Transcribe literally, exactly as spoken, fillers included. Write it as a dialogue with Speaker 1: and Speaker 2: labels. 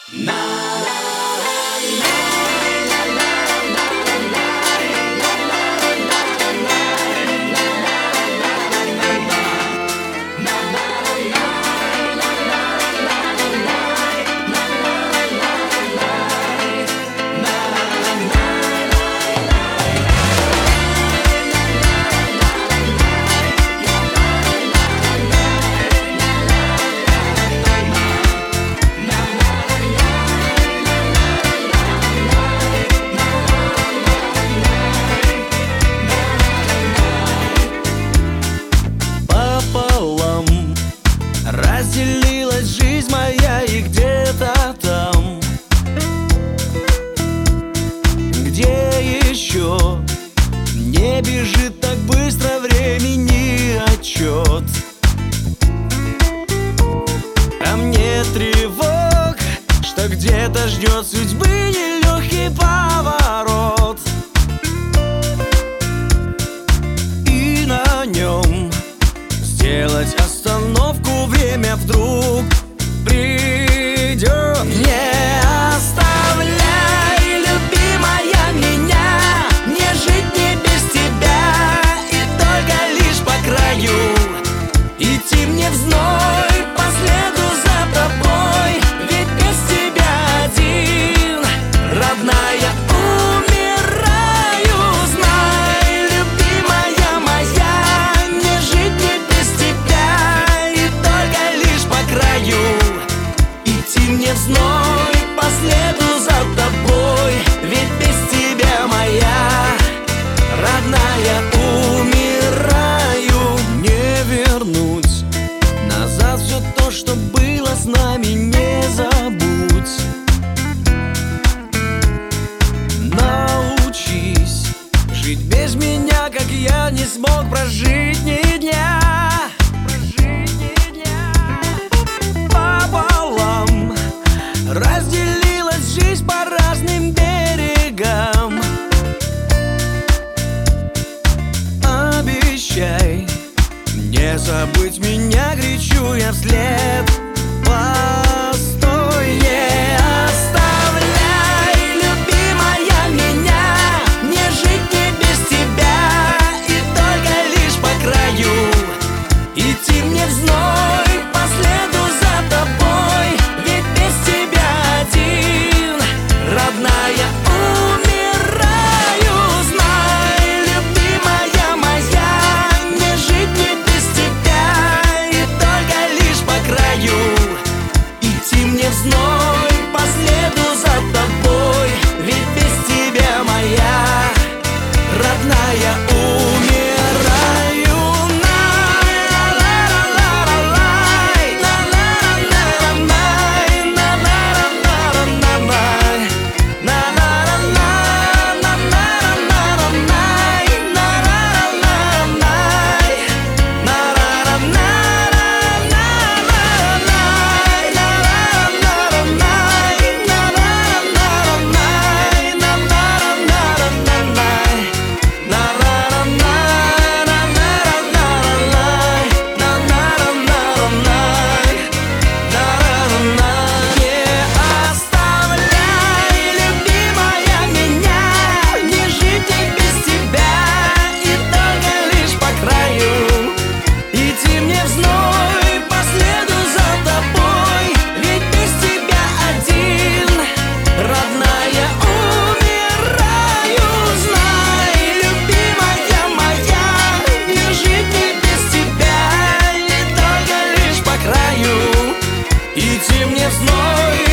Speaker 1: Разделилась жизнь моя, и где-то там, где еще не бежит так быстро времени отчет. Там нет тревог, что где-то ждет судьбы нелегкий поворот, и на нем сделать остановку время вдруг придет. Не оставляй, любимая, меня, не жить не без тебя, и только лишь по краю идти мне в зной по следу за тобой, ведь без тебя один, родная, умираю. Знай, любимая моя, не жить не без тебя, и только лишь по краю идти мне в зной по следу за тобой, ведь без тебя, моя родная, умираю. Не вернуть назад все то, что было с нами, не забудь. Научись жить без меня, как я не смог прожить ни дня. Пополам разделилась жизнь по разным берегам. Обещай не забыть меня, кричу я вслед. Постой, не оставляй, любимая, меня, не жить не без тебя, и только лишь по краю идти мне в зной по следу за тобой, ведь без тебя один, родная, умираю. Знай, любимая моя, не жить не без тебя, и только лишь по краю идти мне в зной по следу за тобой, ведь без тебя, моя родная, умираю. Идти мне в зной